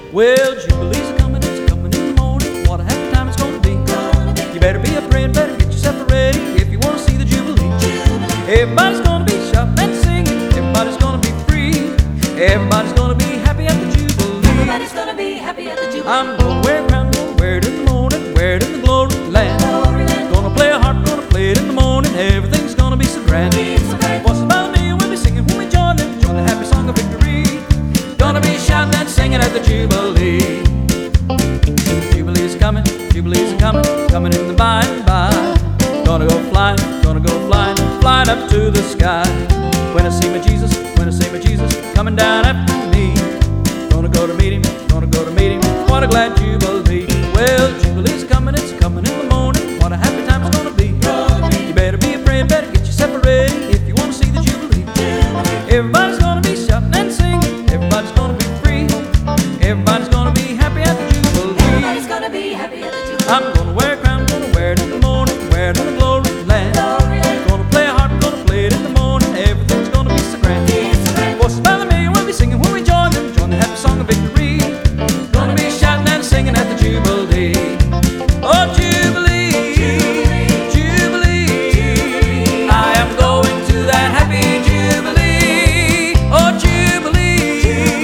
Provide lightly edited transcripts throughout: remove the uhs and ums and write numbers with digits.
Well, Jubilee's a-comin', it's a-comin' in the morning. What a happy time it's gonna be. You better be a praying, better get yourself ready if you wanna see the Jubilee. Everybody's gonna be shouting and singing, everybody's gonna be free, everybody's gonna be happy at the Jubilee. Everybody's gonna be happy at the Jubilee. I'm gonna wear a crown, gonna wear it in the morning, wear it in the glory land. Gonna play a harp, gonna play it in the morning, everything's gonna be so grand. What's about me? We'll be singing when we join them, join the happy song of victory. Gonna be shouting and singing at the Jubilee. Jubilee's coming, Jubilee's coming, coming in the by and by. Gonna go flying, flying up to the sky. When I see my Jesus, when I see my Jesus coming down after me. Gonna go to meet him, gonna go to meet him. What a glad Jubilee. Well, Jubilee's coming, it's coming in the morning. What a happy time it's gonna be. You better be a praying, better get yourself ready if you wanna see the Jubilee. Everybody's gonna be shouting and singing, everybody's gonna be free, everybody's gonna be happy at the Jubilee. Everybody's gonna be happy at the Jubilee. I'm gonna wear a crown, gonna wear it in the morning, wear it in the glory land. Gonna play a harp, gonna play it in the morning, everything's gonna be so grand. Voices by the million will be singing when we join them, join the happy song of victory. Gonna be shouting and singing at the Jubilee. Oh, Jubilee, Jubilee, I am going to that happy Jubilee. Oh, Jubilee,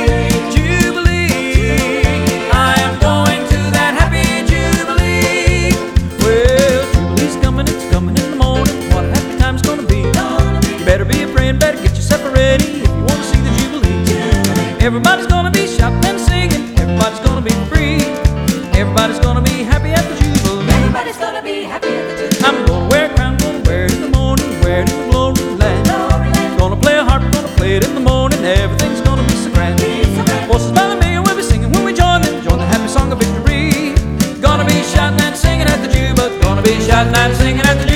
Jubilee, I am going to that happy Jubilee. Well, Jubilee's coming, it's coming in the morning. What a happy time it's gonna be. You better be a praying, better get yourself ready if you wanna see the Jubilee. Everybody's gonna be shouting and singing, everybody's gonna be free, everybody's gonna be happy at the Jubilee. Everybody's gonna be happy at the Jubilee. I'm gonna wear a crown, gonna wear it in the morning, wear it in the glory land. Gonna play a harp, gonna play it in the morning, everything's gonna be so grand. Voices by the million will be singing when we join them, join the happy song of victory. Gonna be shouting and singing at the Jubilee. Gonna be shouting and singing at the Jubilee.